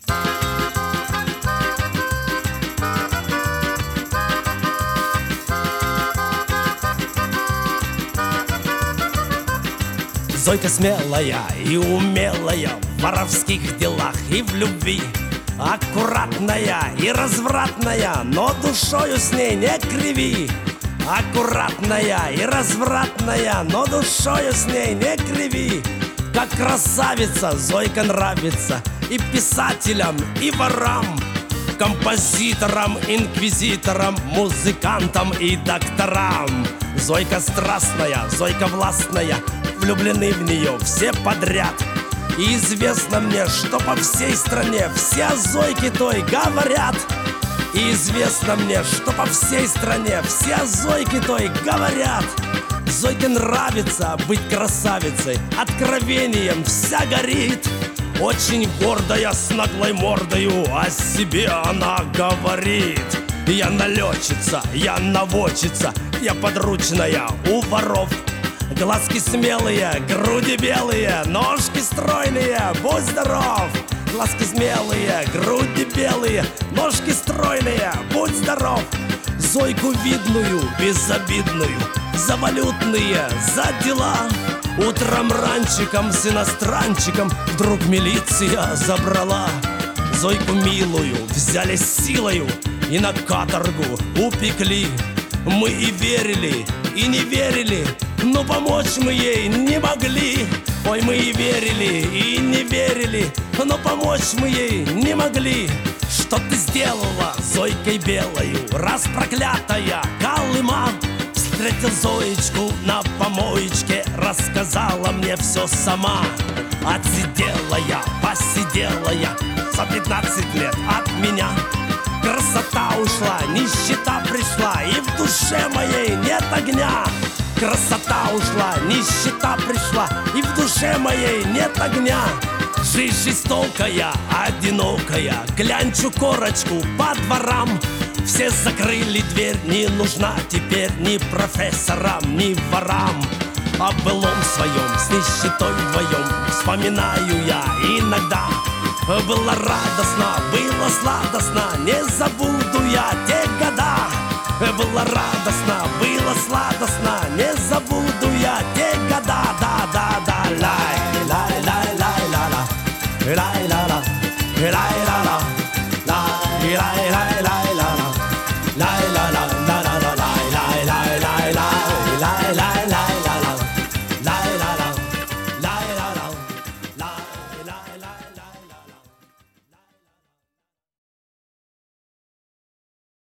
Зойка смелая и умелая в воровских делах и в любви, аккуратная и развратная, но душою с ней не криви. Аккуратная и развратная, но душою с ней не криви. Как красавица Зойка нравится и писателям, и ворам, композиторам, инквизиторам, музыкантам и докторам. Зойка страстная, Зойка властная, влюблены в нее все подряд. И известно мне, что по всей стране все о Зойке той говорят. И известно мне, что по всей стране все о Зойке той говорят. Зойке нравится быть красавицей, откровением вся горит. Очень гордая, с наглой мордою о себе она говорит. Я налетчица, я наводчица, я подручная у воров. Глазки смелые, груди белые, ножки стройные, будь здоров. Глазки смелые, груди белые, ножки стройные, будь здоров. Зойку видную, безобидную, за валютные, за дела. Утром ранчиком с иностранчиком вдруг милиция забрала. Зойку милую взяли силою и на каторгу упекли. Мы и верили, и не верили, но помочь мы ей не могли. Ой, мы и верили, и не верили, но помочь мы ей не могли. Что ты сделала Зойкой белою, раз проклятая Колыма? Встретил Зоечку на помоечке, рассказала мне все сама. Отсидела я, посидела я за 15 лет от меня. Красота ушла, нищета пришла, и в душе моей нет огня. Красота ушла, нищета пришла, и в душе моей нет огня. Жизнь жестокая, одинокая, клянчу корочку по дворам. Все закрыли дверь, не нужна теперь ни профессорам, ни ворам. О былом своем с нищетой вдвоем вспоминаю я иногда. Было радостно, было сладостно, не забуду я те года. Было радостно, было сладостно, не забуду я те года. Да-да-да, лай-лай-лай-лай-ла, лай-ла-ла, лай-ла-ла, лай-лай-лай.